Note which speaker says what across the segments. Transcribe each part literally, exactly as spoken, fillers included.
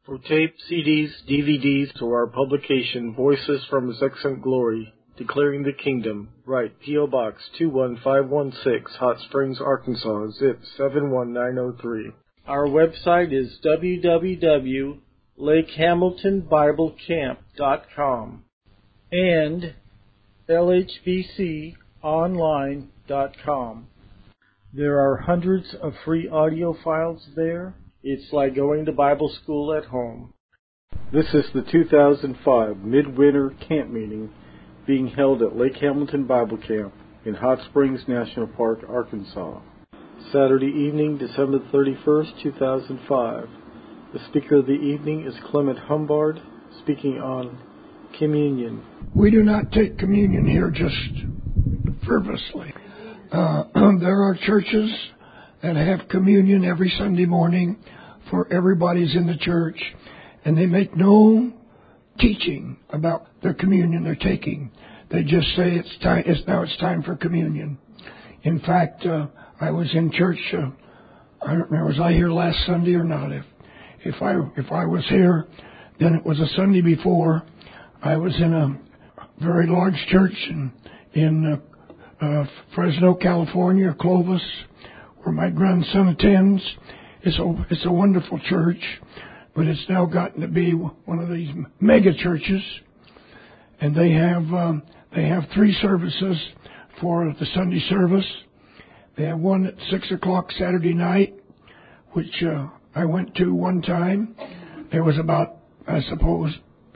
Speaker 1: For tape, C Ds, D V Ds, or our publication, Voices from His Excellent Glory, Declaring the Kingdom, write P O. Box two one five one six, Hot Springs, Arkansas, zip seven one nine zero three. Our website is w w w dot lake hamilton bible camp dot com and l h b c online dot com. There are hundreds of free audio files there. It's like going to Bible school at home. This is the two thousand five Midwinter Camp Meeting being held at Lake Hamilton Bible Camp in Hot Springs National Park, Arkansas. Saturday evening, December thirty-first, two thousand five. The speaker of the evening is Clement Humbard, speaking on communion.
Speaker 2: We do not take communion here just frivolously. Uh, there are churches that have communion every Sunday morning for everybody's in the church, and they make no teaching about the communion they're taking. They just say it's time. It's now it's time for communion. In fact, uh, I was in church. Uh, I don't remember, was I here last Sunday or not? If if I if I was here, then it was a Sunday before. I was in a very large church in in uh, uh, Fresno, California, Clovis, where my grandson attends. It's a, it's a wonderful church, but it's now gotten to be one of these mega churches, and they have um, they have three services for the Sunday service. They have one at six o'clock Saturday night, which uh, I went to one time. There was about, I suppose,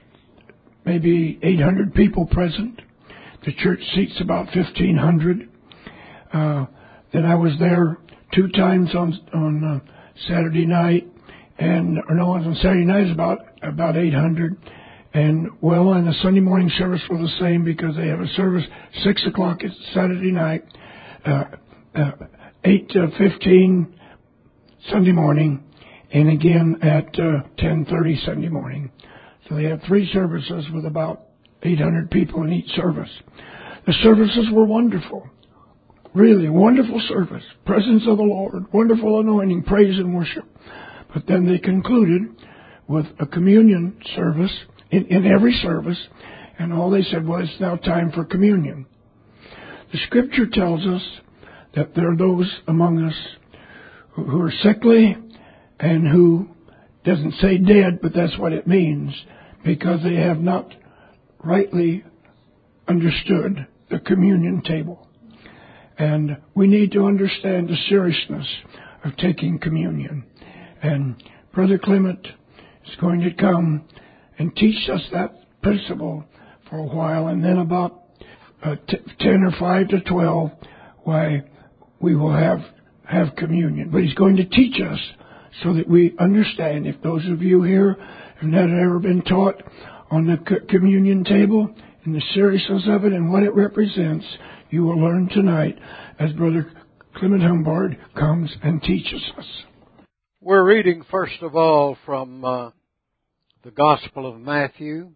Speaker 2: maybe eight hundred people present. The church seats about fifteen hundred. Uh, then I was there two times on on uh, Saturday night, and or no, on Saturday night is about about eight hundred, and well, and the Sunday morning service was the same because they have a service six o'clock Saturday night, uh, uh, eight to fifteen Sunday morning, and again at uh, ten thirty Sunday morning. So they have three services with about eight hundred people in each service. The services were wonderful. Really wonderful service. Presence of the Lord. Wonderful anointing, praise and worship. But then they concluded with a communion service in, in every service. And all they said was, it's now time for communion. The scripture tells us that there are those among us who, who are sickly and who, doesn't say dead, but that's what it means, because they have not rightly understood the communion table. And we need to understand the seriousness of taking communion. And Brother Clement is going to come and teach us that principle for a while. And then about uh, t- ten or five to twelve, why we will have, have communion. But he's going to teach us so that we understand. If those of you here have not ever been taught on the co- communion table and the seriousness of it and what it represents, you will learn tonight as Brother Clement Humbard comes and teaches us.
Speaker 3: We're reading first of all from uh, the Gospel of Matthew,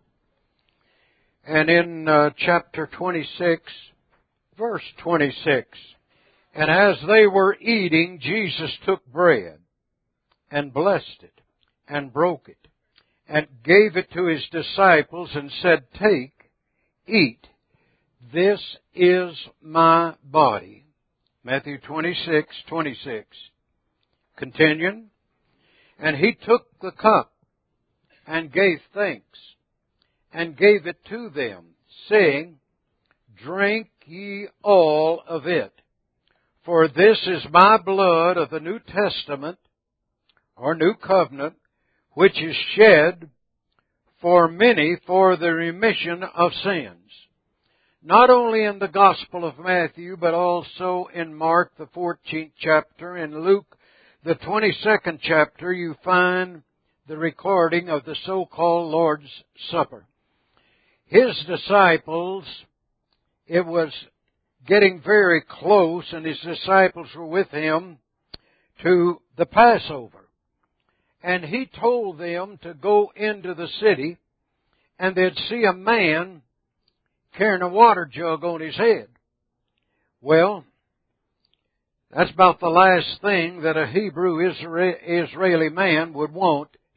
Speaker 3: and in uh, chapter twenty-six, verse twenty-six, and as they were eating, Jesus took bread and blessed it and broke it and gave it to his disciples and said, "Take, eat. This is my body." Matthew twenty-six, twenty-six. Continuing. And he took the cup and gave thanks and gave it to them, saying, "Drink ye all of it, for this is my blood of the New Testament," or New Covenant, "which is shed for many for the remission of sins." Not only in the Gospel of Matthew, but also in Mark, the fourteenth chapter, and Luke, the twenty-second chapter, you find the recording of the so-called Lord's Supper. His disciples, it was getting very close, and his disciples were with him to the Passover. And he told them to go into the city, and they'd see a man carrying a water jug on his head. Well, that's about the last thing that a Hebrew Israeli man would want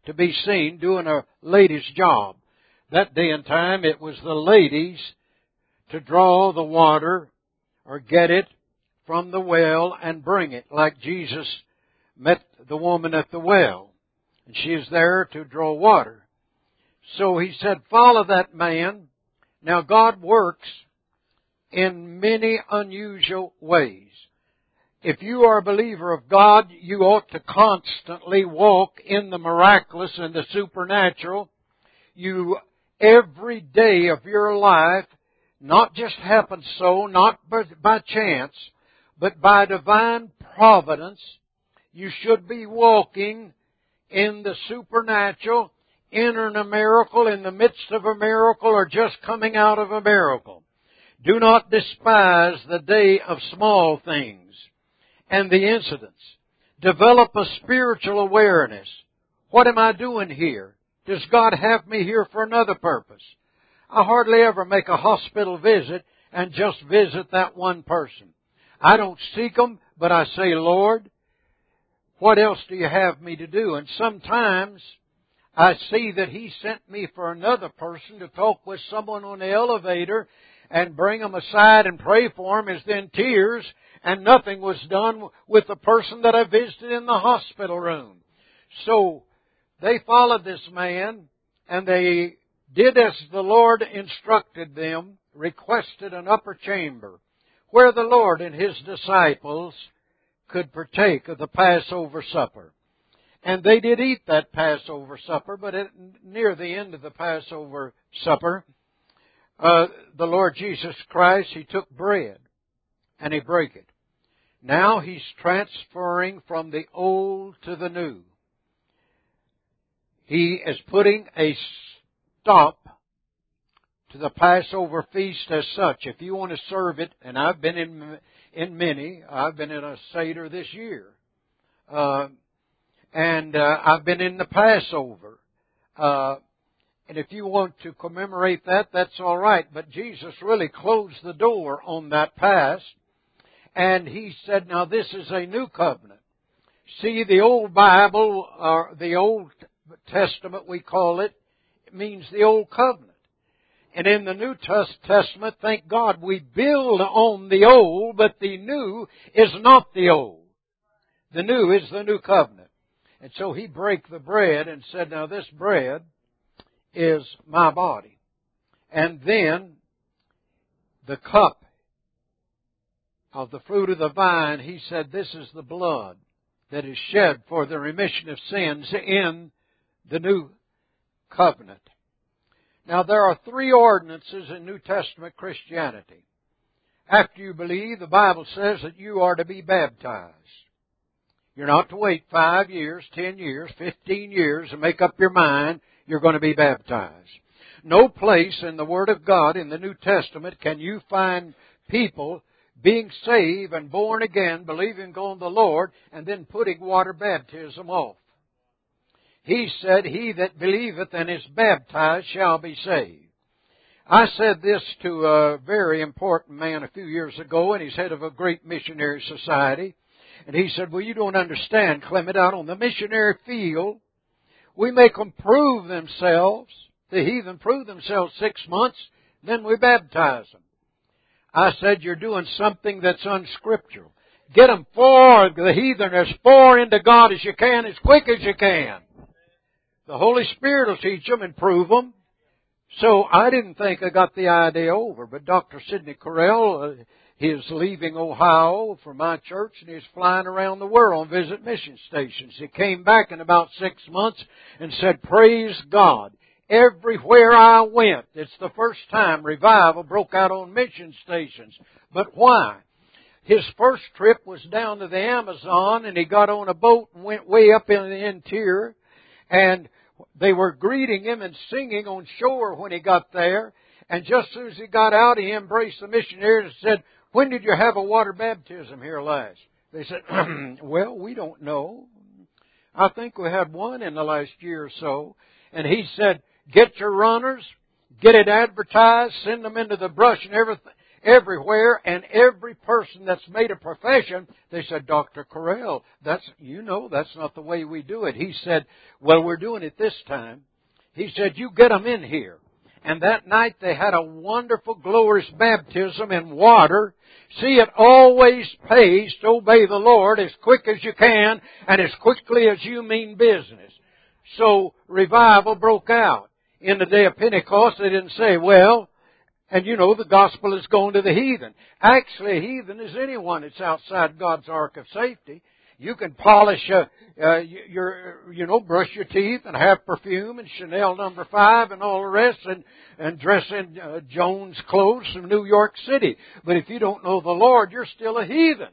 Speaker 3: to be seen doing a lady's job. That day and time, it was the ladies to draw the water or get it from the well and bring it, like Jesus met the woman at the well. And she is there to draw water. So he said, follow that man. Now God works in many unusual ways. If you are a believer of God, you ought to constantly walk in the miraculous and the supernatural. You, every day of your life, not just happens so, not by chance, but by divine providence, you should be walking in the supernatural, entering a miracle, in the midst of a miracle, or just coming out of a miracle. Do not despise the day of small things and the incidents. Develop a spiritual awareness. What am I doing here? Does God have me here for another purpose? I hardly ever make a hospital visit and just visit that one person. I don't seek them, but I say, Lord, what else do you have me to do? And sometimes I see that He sent me for another person to talk with someone on the elevator and bring them aside and pray for them, is then tears, and nothing was done with the person that I visited in the hospital room. So they followed this man, and they did as the Lord instructed them, requested an upper chamber where the Lord and His disciples could partake of the Passover supper. And they did eat that Passover supper, but at, near the end of the Passover supper, uh, the Lord Jesus Christ, He took bread and He broke it. Now He's transferring from the old to the new. He is putting a stop to the Passover feast as such. If you want to serve it, and I've been in in many, I've been in a Seder this year, uh, and uh, I've been in the Passover. Uh, and if you want to commemorate that, that's all right. But Jesus really closed the door on that past, and He said, now this is a new covenant. See, the old Bible, or the Old Testament we call it, it means the Old Covenant. And in the New Testament, thank God, we build on the old, but the new is not the old. The new is the new covenant. And so He broke the bread and said, now this bread is my body. And then the cup of the fruit of the vine, He said, this is the blood that is shed for the remission of sins in the new covenant. Now, there are three ordinances in New Testament Christianity. After you believe, the Bible says that you are to be baptized. You're not to wait five years, ten years, fifteen years and make up your mind you're going to be baptized. No place in the Word of God in the New Testament can you find people being saved and born again, believing on the Lord, and then putting water baptism off. He said, he that believeth and is baptized shall be saved. I said this to a very important man a few years ago, and he's head of a great missionary society. And he said, well, you don't understand, Clement, out on the missionary field, we make them prove themselves. The heathen prove themselves six months, then we baptize them. I said, you're doing something that's unscriptural. Get them far, the heathen, as far into God as you can, as quick as you can. The Holy Spirit will teach them and prove them. So I didn't think I got the idea over, but Doctor Sidney Correll, uh, he is leaving Ohio for my church, and he's flying around the world and visit mission stations. He came back in about six months and said, praise God. Everywhere I went, it's the first time revival broke out on mission stations. But why? His first trip was down to the Amazon, and he got on a boat and went way up in the interior, and they were greeting him and singing on shore when he got there. And just as soon as he got out, he embraced the missionaries and said, when did you have a water baptism here last? They said, well, we don't know. I think we had one in the last year or so. And he said, get your runners, get it advertised, send them into the brush and everything, everywhere, and every person that's made a profession, they said, Doctor Correll, that's, you know, that's not the way we do it. He said, well, we're doing it this time. He said, you get them in here. And that night they had a wonderful, glorious baptism in water. See, it always pays to obey the Lord as quick as you can and as quickly as you mean business. So revival broke out. In the day of Pentecost, they didn't say, well, and you know, the gospel is going to the heathen. Actually, a heathen is anyone that's outside God's ark of safety. You can polish uh, uh, your, you know, brush your teeth and have perfume and Chanel number five and all the rest and, and dress in uh, Jones clothes from New York City. But if you don't know the Lord, you're still a heathen.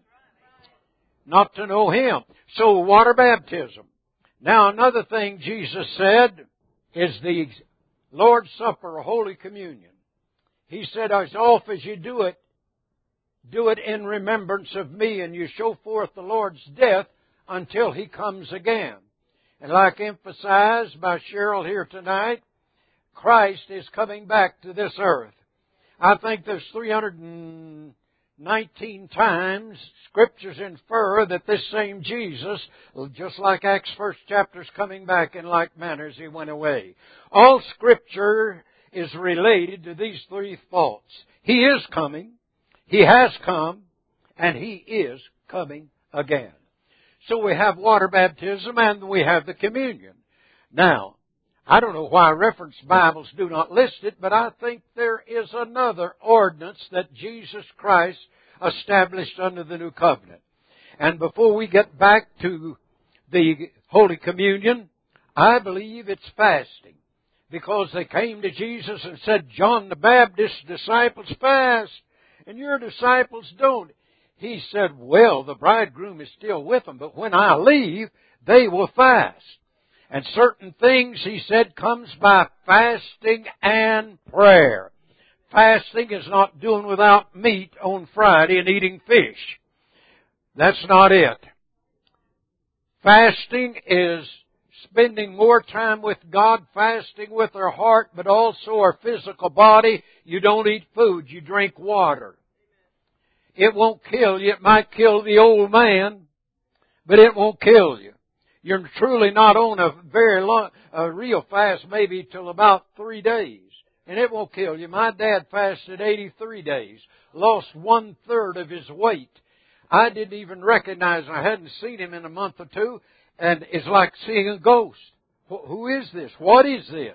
Speaker 3: Not to know Him. So water baptism. Now another thing Jesus said is the Lord's Supper or Holy Communion. He said, as oft as you do it, do it in remembrance of me, and you show forth the Lord's death until He comes again. And like emphasized by Cheryl here tonight, Christ is coming back to this earth. I think there's three hundred nineteen times Scriptures infer that this same Jesus, just like Acts first chapter, is coming back in like manner as He went away. All Scripture is related to these three thoughts. He is coming. He has come, and He is coming again. So we have water baptism and we have the communion. Now, I don't know why reference Bibles do not list it, but I think there is another ordinance that Jesus Christ established under the new covenant. And before we get back to the Holy Communion, I believe it's fasting. Because they came to Jesus and said, John the Baptist's disciples fast, and your disciples don't. He said, well, the bridegroom is still with them, but when I leave, they will fast. And certain things, he said, comes by fasting and prayer. Fasting is not doing without meat on Friday and eating fish. That's not it. Fasting is spending more time with God, fasting with our heart, but also our physical body. You don't eat food, you drink water. It won't kill you. It might kill the old man, but it won't kill you. You're truly not on a very long, a real fast, maybe till about three days. And it won't kill you. My dad fasted eighty-three days, lost one third of his weight. I didn't even recognize him. I hadn't seen him in a month or two. And it's like seeing a ghost. Who is this? What is this?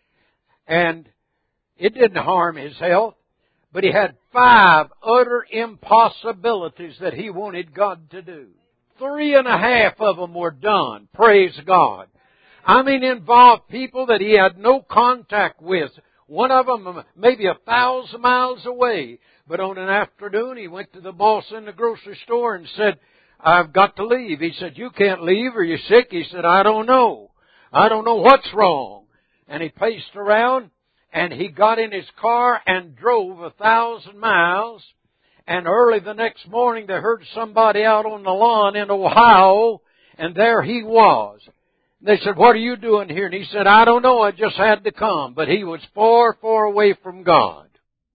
Speaker 3: And it didn't harm his health, but he had five utter impossibilities that he wanted God to do. Three and a half of them were done. Praise God. I mean, involved people that he had no contact with. One of them maybe a thousand miles away. But on an afternoon, he went to the boss in the grocery store and said, I've got to leave. He said, you can't leave. Are you sick? He said, I don't know. I don't know what's wrong. And he paced around and he got in his car and drove a thousand miles. And early the next morning they heard somebody out on the lawn in Ohio, and there he was. They said, what are you doing here? And he said, I don't know. I just had to come. But he was far, far away from God.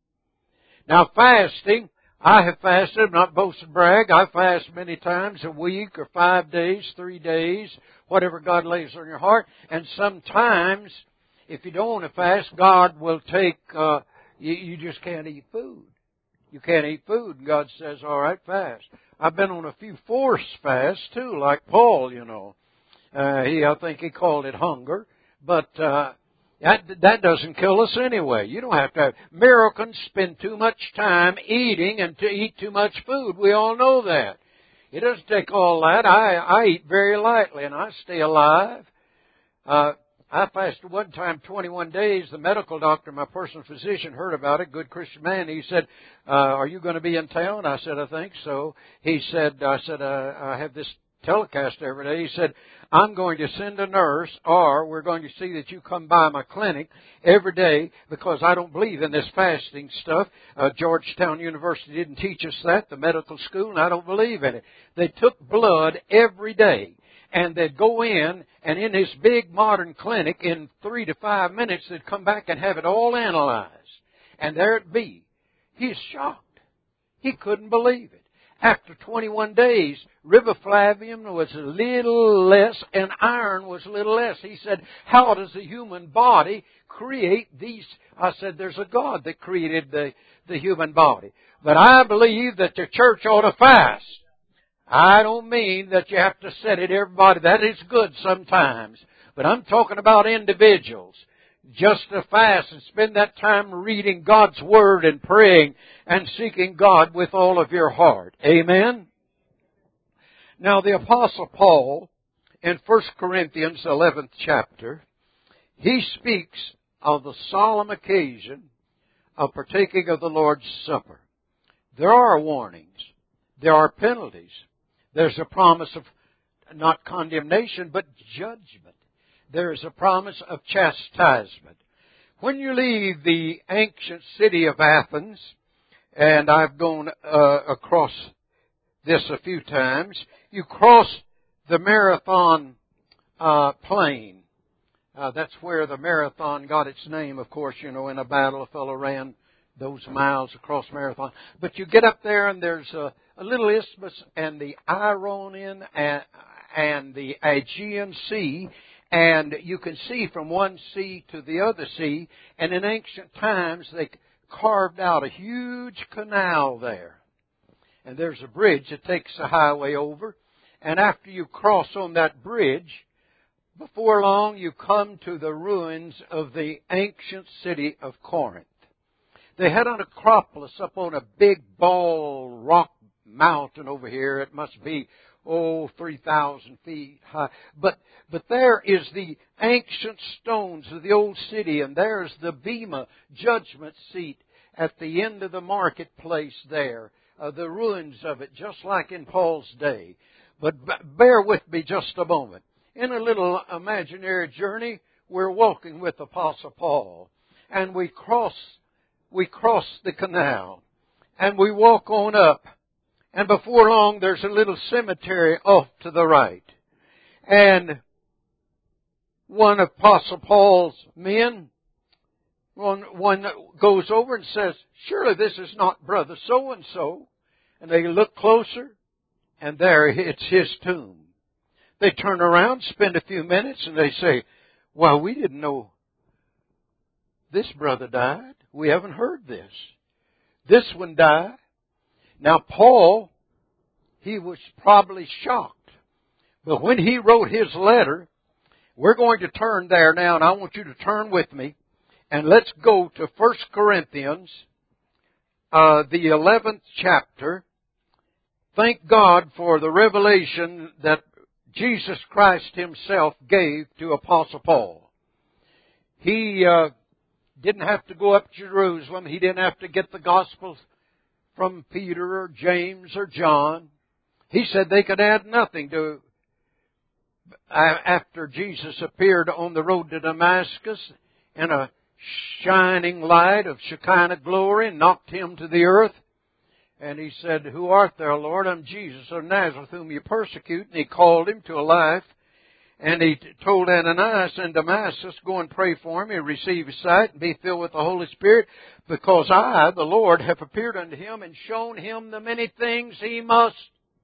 Speaker 3: Now fasting, I have fasted, I'm not boast and brag. I fast many times a week or five days, three days, whatever God lays on your heart. And sometimes, if you don't want to fast, God will take, uh, you, you just can't eat food. You can't eat food. And God says, all right, fast. I've been on a few forced fasts too, like Paul, you know. Uh, he, I think he called it hunger. But, uh, That, that doesn't kill us anyway. You don't have to have... Americans spend too much time eating and to eat too much food. We all know that. It doesn't take all that. I, I eat very lightly and I stay alive. Uh, I fasted one time twenty-one days. The medical doctor, my personal physician, heard about it. Good Christian man. He said, uh, are you going to be in town? I said, I think so. He said, I said, uh, I have this telecast every day. He said, I'm going to send a nurse, or we're going to see that you come by my clinic every day, because I don't believe in this fasting stuff. Uh, Georgetown University didn't teach us that, the medical school, and I don't believe in it. They took blood every day, and they'd go in, and in this big modern clinic, in three to five minutes, they'd come back and have it all analyzed. And there it be. He's shocked. He couldn't believe it. After twenty-one days, riboflavin was a little less and iron was a little less. He said, how does the human body create these? I said, there's a God that created the, the human body. But I believe that the church ought to fast. I don't mean that you have to set it everybody. That is good sometimes. But I'm talking about individuals. Just to fast and spend that time reading God's Word and praying and seeking God with all of your heart. Amen? Now the Apostle Paul, in First Corinthians eleventh chapter, he speaks of the solemn occasion of partaking of the Lord's Supper. There are warnings. There are penalties. There's a promise of not condemnation, but judgment. There is a promise of chastisement. When you leave the ancient city of Athens, and I've gone uh, across this a few times, you cross the Marathon uh, plain. Uh, that's where the marathon got its name, of course. You know, in a battle, a fellow ran those miles across Marathon. But you get up there, and there's a, a little isthmus, and the Ionian and, and the Aegean Sea. And you can see from one sea to the other sea. And in ancient times, they carved out a huge canal there. And there's a bridge that takes the highway over. And after you cross on that bridge, before long you come to the ruins of the ancient city of Corinth. They had an Acropolis up on a big ball rock mountain over here. It must be Oh, three thousand feet high. But, but there is the ancient stones of the old city, and there's the Bema judgment seat at the end of the marketplace there. Uh, the ruins of it, just like in Paul's day. But b- bear with me just a moment. In a little imaginary journey, we're walking with Apostle Paul. And we cross, we cross the canal. And we walk on up. And before long, there's a little cemetery off to the right. And one of Apostle Paul's men, one, one goes over and says, surely this is not brother so-and-so. And they look closer, and there it's his tomb. They turn around, spend a few minutes, and they say, well, we didn't know this brother died. We haven't heard this. This one died. Now, Paul, he was probably shocked. But when he wrote his letter, we're going to turn there now, and I want you to turn with me. And let's go to First Corinthians, uh, the eleventh chapter. Thank God for the revelation that Jesus Christ Himself gave to Apostle Paul. He uh, didn't have to go up to Jerusalem. He didn't have to get the Gospels from Peter or James or John. He said they could add nothing to after Jesus appeared on the road to Damascus in a shining light of Shekinah glory and knocked him to the earth. And he said, who art thou, Lord? I'm Jesus of Nazareth, whom you persecute. And he called him to a life. And he told Ananias in Damascus, go and pray for him, and receive his sight, and be filled with the Holy Spirit, because I, the Lord, have appeared unto him and shown him the many things he must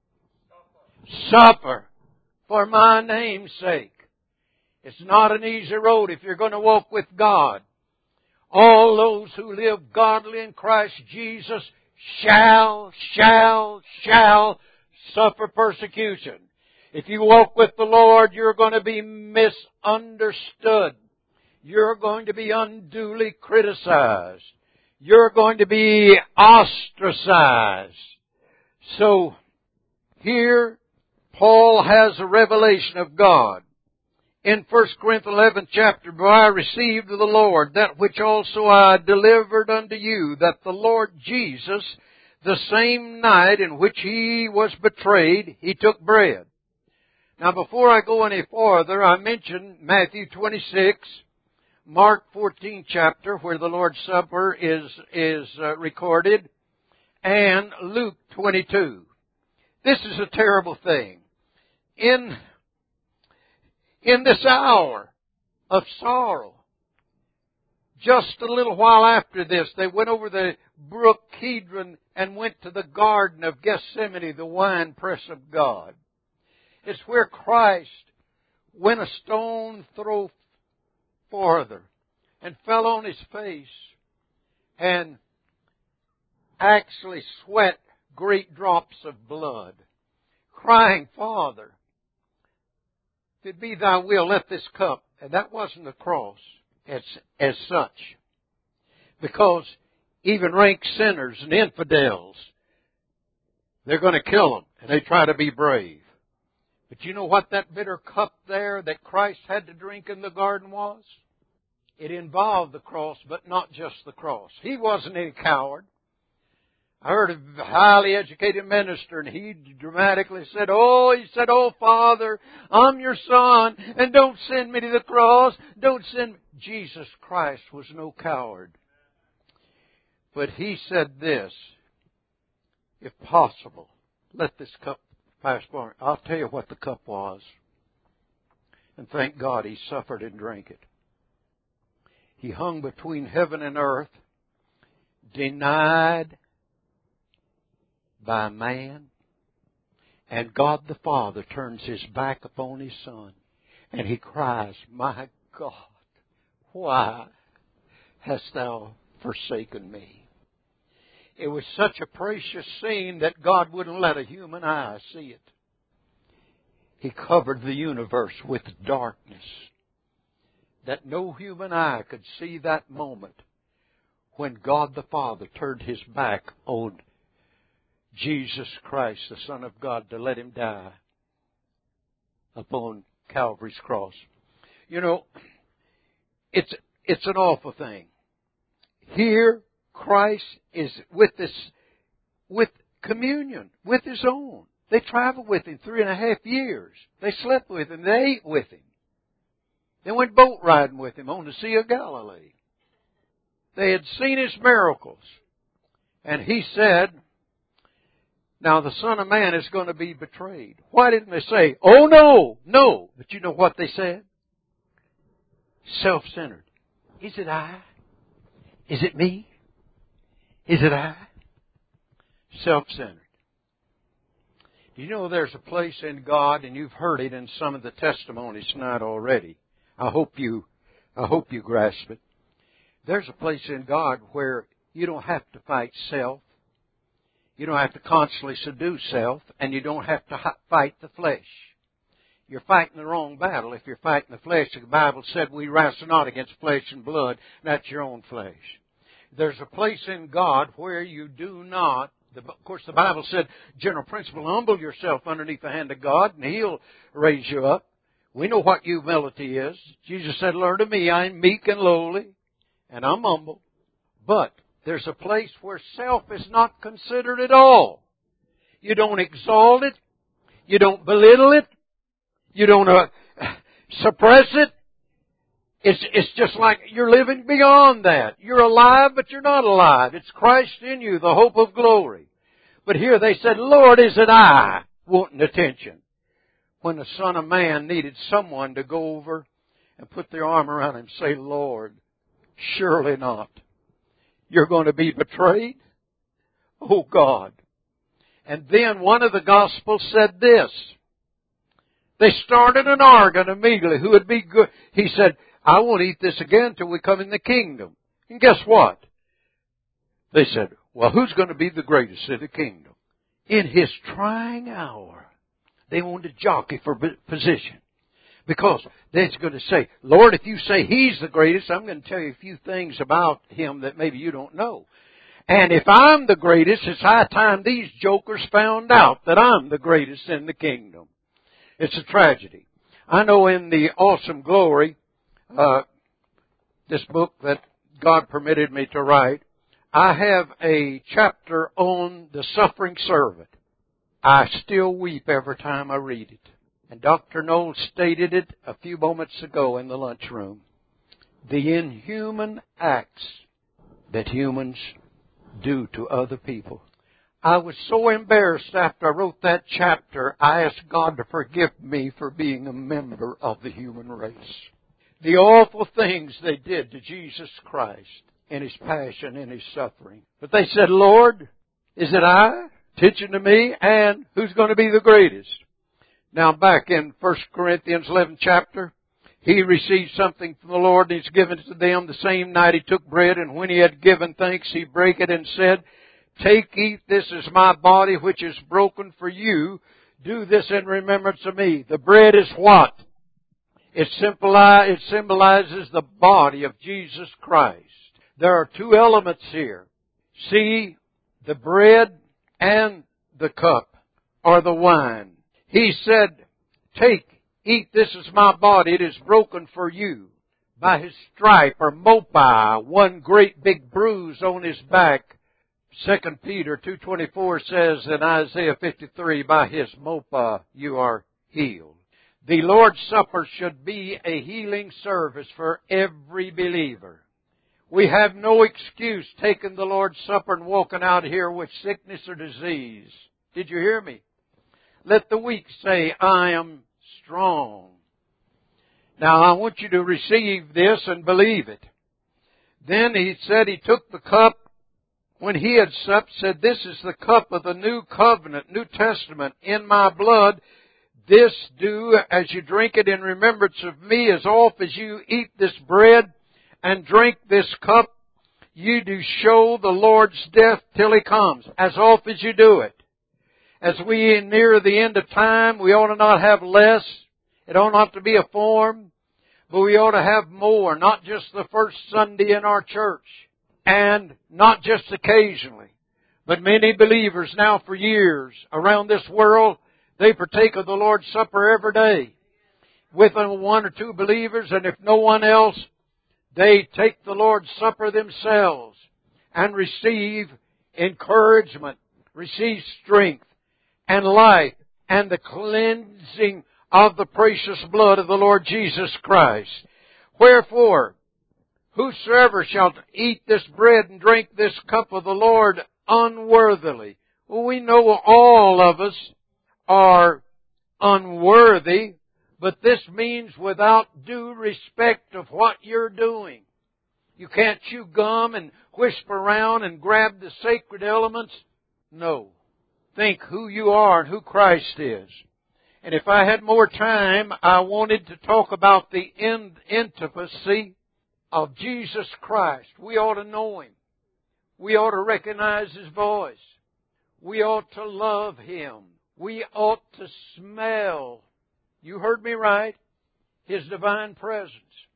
Speaker 3: suffer for my name's sake. It's not an easy road if you're going to walk with God. All those who live godly in Christ Jesus shall, shall, shall suffer persecution. If you walk with the Lord, you're going to be misunderstood. You're going to be unduly criticized. You're going to be ostracized. So, here, Paul has a revelation of God. In First Corinthians eleventh chapter, but I received of the Lord that which also I delivered unto you, that the Lord Jesus, the same night in which He was betrayed, He took bread. Now, before I go any farther, I mentioned Matthew twenty-six, Mark fourteenth chapter, where the Lord's Supper is is uh, recorded, and Luke twenty-two. This is a terrible thing. In In this hour of sorrow, just a little while after this, they went over the brook Kidron and went to the Garden of Gethsemane, the winepress of God. It's where Christ went a stone throw farther and fell on His face and actually sweat great drops of blood, crying, Father, if it be Thy will, let this cup. And that wasn't the cross as, as such. Because even rank sinners and infidels, they're going to kill them. And they try to be brave. But you know what that bitter cup there that Christ had to drink in the garden was? It involved the cross, but not just the cross. He wasn't any coward. I heard a highly educated minister, and he dramatically said, oh, he said, oh, Father, I'm your son, and don't send me to the cross. Don't send me. Jesus Christ was no coward. But He said this, if possible, let this cup pass by. I'll tell you what the cup was. And thank God He suffered and drank it. He hung between heaven and earth, denied by man, and God the Father turns His back upon His Son, and He cries, my God, why hast Thou forsaken me? It was such a precious scene that God wouldn't let a human eye see it. He covered the universe with darkness, that no human eye could see that moment when God the Father turned His back on Jesus Christ, the Son of God, to let Him die upon Calvary's cross. You know, it's it's an awful thing. Here, Christ is with this, with communion, with His own. They traveled with Him three and a half years. They slept with Him. They ate with Him. They went boat riding with Him on the Sea of Galilee. They had seen His miracles. And He said, now the Son of Man is going to be betrayed. Why didn't they say, oh no, no? But you know what they said? Self-centered. Is it I? Is it me? Is it I? Self-centered. Do you know there's a place in God, and you've heard it in some of the testimonies tonight already. I hope you, I hope you grasp it. There's a place in God where you don't have to fight self. You don't have to constantly subdue self, and you don't have to fight the flesh. You're fighting the wrong battle. If you're fighting the flesh, the Bible said we wrestle not against flesh and blood. That's your own flesh. There's a place in God where you do not, the, of course the Bible said, general principle, humble yourself underneath the hand of God, and He'll raise you up. We know what humility is. Jesus said, learn of me, I am meek and lowly, and I'm humble. But there's a place where self is not considered at all. You don't exalt it. You don't belittle it. You don't uh, suppress it. It's, it's just like you're living beyond that. You're alive, but you're not alive. It's Christ in you, the hope of glory. But here they said, Lord, is it I wanting attention? When the Son of Man needed someone to go over and put their arm around Him and say, Lord, surely not. You're going to be betrayed? Oh, God. And then one of the Gospels said this. They started an argument immediately. Who would be good? He said, I won't eat this again till we come in the kingdom. And guess what? They said, well, who's going to be the greatest in the kingdom? In His trying hour, they wanted to jockey for position. Because they're going to say, Lord, if you say He's the greatest, I'm going to tell you a few things about Him that maybe you don't know. And if I'm the greatest, it's high time these jokers found out that I'm the greatest in the kingdom. It's a tragedy. I know in the Awesome Glory, uh, this book that God permitted me to write, I have a chapter on the suffering servant. I still weep every time I read it. And Doctor Knowles stated it a few moments ago in the lunchroom. The inhuman acts that humans do to other people. I was so embarrassed after I wrote that chapter, I asked God to forgive me for being a member of the human race. the awful things they did to Jesus Christ in His passion and His suffering. But they said, Lord, is it I? Attention to me, and who's going to be the greatest? Now back in First Corinthians eleventh chapter, he received something from the Lord, and He's given it to them. The same night He took bread, and when He had given thanks, He brake it and said, Take, eat, this is my body which is broken for you. Do this in remembrance of me. The bread is what? It symbolizes the body of Jesus Christ. There are two elements here. See, the bread and the cup, or the wine. He said, Take, eat, this is my body, it is broken for you. By His stripe, or mopai, one great big bruise on His back. Second Peter two twenty-four says in Isaiah fifty-three, By His mopai you are healed. The Lord's Supper should be a healing service for every believer. We have no excuse taking the Lord's Supper and walking out here with sickness or disease. Did you hear me? Let the weak say, I am strong. Now I want you to receive this and believe it. Then He said He took the cup when He had supped, said, This is the cup of the new covenant, New Testament, in my blood. This do as you drink it in remembrance of me. As oft as you eat this bread and drink this cup, you do show the Lord's death till He comes. As oft as you do it. As we near the end of time, we ought to not have less. It ought not to be a form, but we ought to have more. Not just the first Sunday in our church, and not just occasionally, but many believers now for years around this world, they partake of the Lord's Supper every day with one or two believers, and if no one else, they take the Lord's Supper themselves and receive encouragement, receive strength and life and the cleansing of the precious blood of the Lord Jesus Christ. Wherefore, whosoever shall eat this bread and drink this cup of the Lord unworthily. Well, we know all of us are unworthy, but this means without due respect of what you're doing. You can't chew gum and whisper around and grab the sacred elements. No. Think who you are and who Christ is. And if I had more time, I wanted to talk about the intimacy of Jesus Christ. We ought to know Him. We ought to recognize His voice. We ought to love Him. We ought to smell, you heard me right, His divine presence.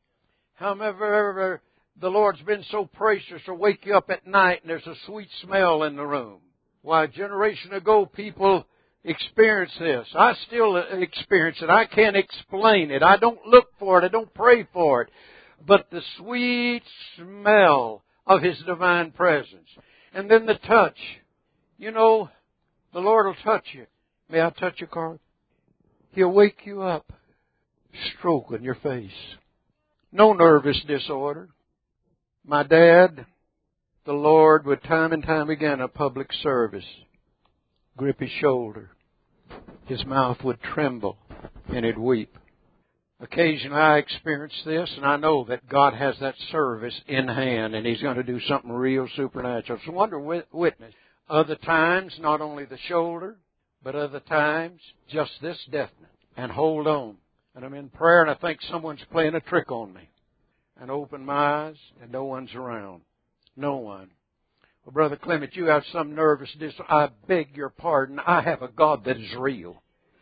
Speaker 3: However, the Lord's been so precious to wake you up at night and there's a sweet smell in the room. Why, a generation ago people experienced this. I still experience it. I can't explain it. I don't look for it. I don't pray for it. But the sweet smell of His divine presence. And then the touch. You know, the Lord will touch you. May I touch you, Carl? He'll wake you up, stroking your face. No nervous disorder. My dad, the Lord would time and time again a public service grip His shoulder. His mouth would tremble and He'd weep. Occasionally I experience this, and I know that God has that service in hand and He's going to do something real supernatural. So wonder witness. Other times, not only the shoulder, but other times, just this deafness. And hold on. And I'm in prayer and I think someone's playing a trick on me. And open my eyes and no one's around. No one. Well, Brother Clement, you have some nervous disorder. I beg your pardon. I have a God that is real.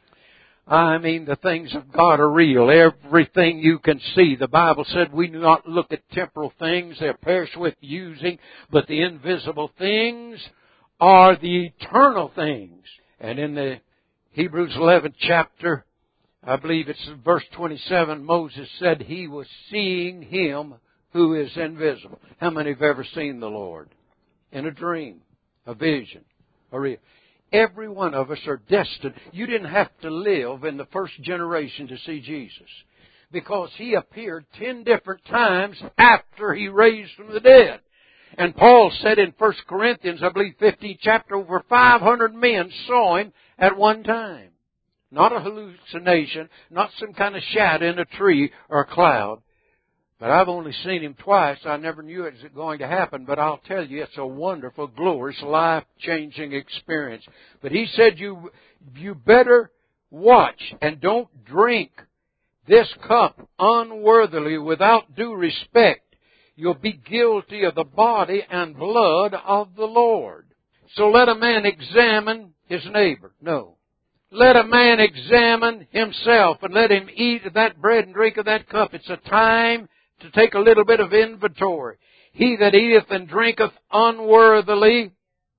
Speaker 3: I mean, the things of God are real. Everything you can see. The Bible said we do not look at temporal things. They're perish with using. But the invisible things are the eternal things. And in the Hebrews eleventh chapter, I believe it's verse twenty-seven, Moses said he was seeing Him who is invisible. How many have ever seen the Lord? In a dream, a vision, a real. Every one of us are destined. You didn't have to live in the first generation to see Jesus, because He appeared ten different times after He raised from the dead. And Paul said in First Corinthians, I believe fifteenth chapter, over five hundred men saw Him at one time. Not a hallucination, not some kind of shadow in a tree or a cloud. But I've only seen him twice. I never knew it was going to happen. But I'll tell you, it's a wonderful, glorious, life-changing experience. But he said, you, you better watch and don't drink this cup unworthily without due respect. You'll be guilty of the body and blood of the Lord. So let a man examine his neighbor. No. Let a man examine himself and let him eat of that bread and drink of that cup. It's a time to take a little bit of inventory. He that eateth and drinketh unworthily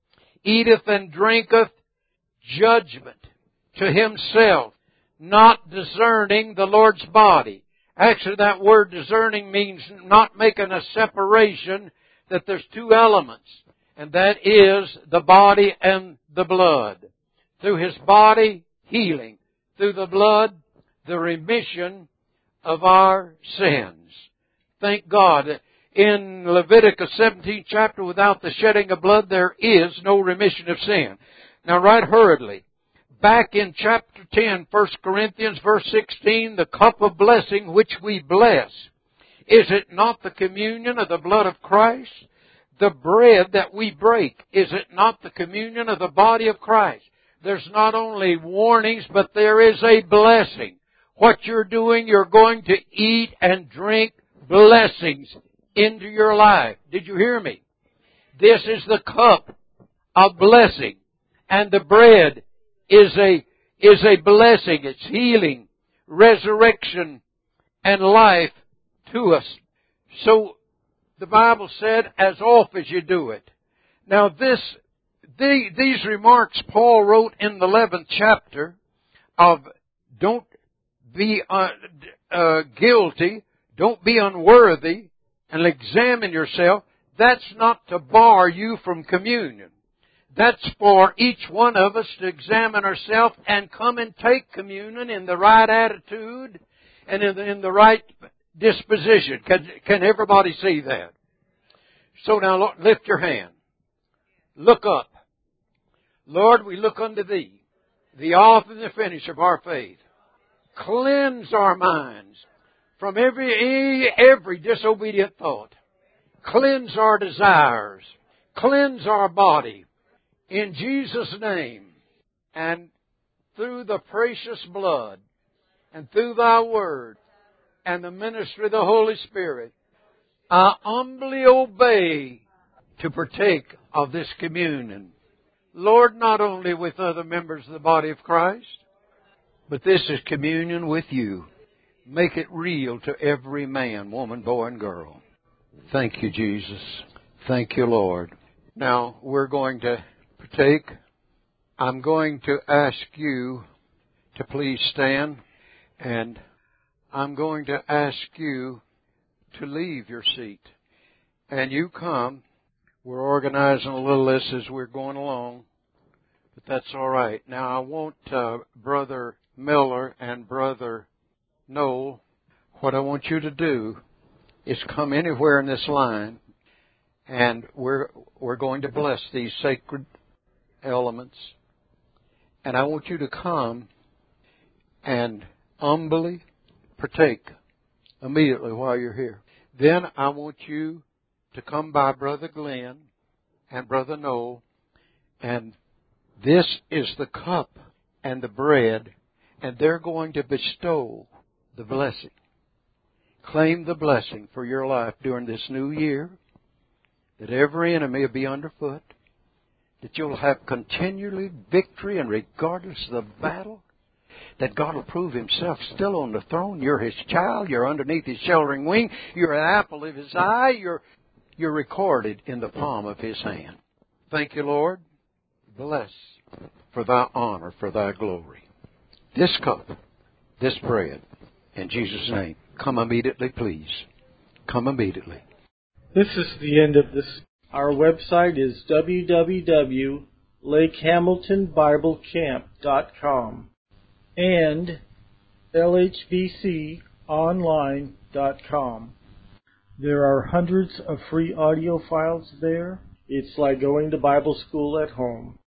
Speaker 3: eateth and drinketh judgment to himself, not discerning the Lord's body. Actually, that word discerning means not making a separation, that there's two elements, and that is the body and the blood. Through His body, healing. Through the blood, the remission of our sins. Thank God. In Leviticus seventeenth chapter, without the shedding of blood, there is no remission of sin. Now, right hurriedly, back in chapter ten, First Corinthians, verse sixteen, the cup of blessing which we bless, is it not the communion of the blood of Christ? The bread that we break, is it not the communion of the body of Christ? There's not only warnings, but there is a blessing. What you're doing, you're going to eat and drink blessings into your life. Did you hear me? This is the cup of blessing. And the bread is a, is a blessing. It's healing, resurrection, and life to us. So, the Bible said, as oft as you do it. Now this, the, these remarks Paul wrote in the eleventh chapter of don't be uh, uh, guilty, don't be unworthy, and examine yourself. That's not to bar you from communion. That's for each one of us to examine ourselves and come and take communion in the right attitude and in the, in the right disposition. Can, can everybody see that? So now lift your hand. Look up. Lord, we look unto Thee, the author and the finisher of our faith. Cleanse our minds from every, every disobedient thought. Cleanse our desires. Cleanse our body. In Jesus' name, and through the precious blood, and through Thy Word, and the ministry of the Holy Spirit, I humbly obey to partake of this communion. Lord, not only with other members of the body of Christ, but this is communion with You. Make it real to every man, woman, boy, and girl. Thank You, Jesus. Thank You, Lord. Now, we're going to partake. I'm going to ask you to please stand, and I'm going to ask you to leave your seat. And you come. We're organizing a little list as we're going along, but that's all right. Now, I want uh, Brother Miller and Brother Noel, what I want you to do is come anywhere in this line, and we're we're going to bless these sacred elements. And I want you to come and humbly partake immediately while you're here. Then I want you to come by Brother Glenn and Brother Noel, and this is the cup and the bread, and they're going to bestow the blessing. Claim the blessing for your life during this new year, that every enemy will be underfoot, that you'll have continually victory and regardless of the battle, that God will prove Himself still on the throne. You're His child. You're underneath His sheltering wing. You're an apple of His eye. You're, you're recorded in the palm of His hand. Thank You, Lord. Bless for Thy honor, for Thy glory. This cup, this bread, in Jesus' name. Come immediately, please. Come immediately.
Speaker 1: This is the end of this. Our website is w w w dot lake hamilton bible camp dot com and l h b c online dot com. There are hundreds of free audio files there. It's like going to Bible school at home.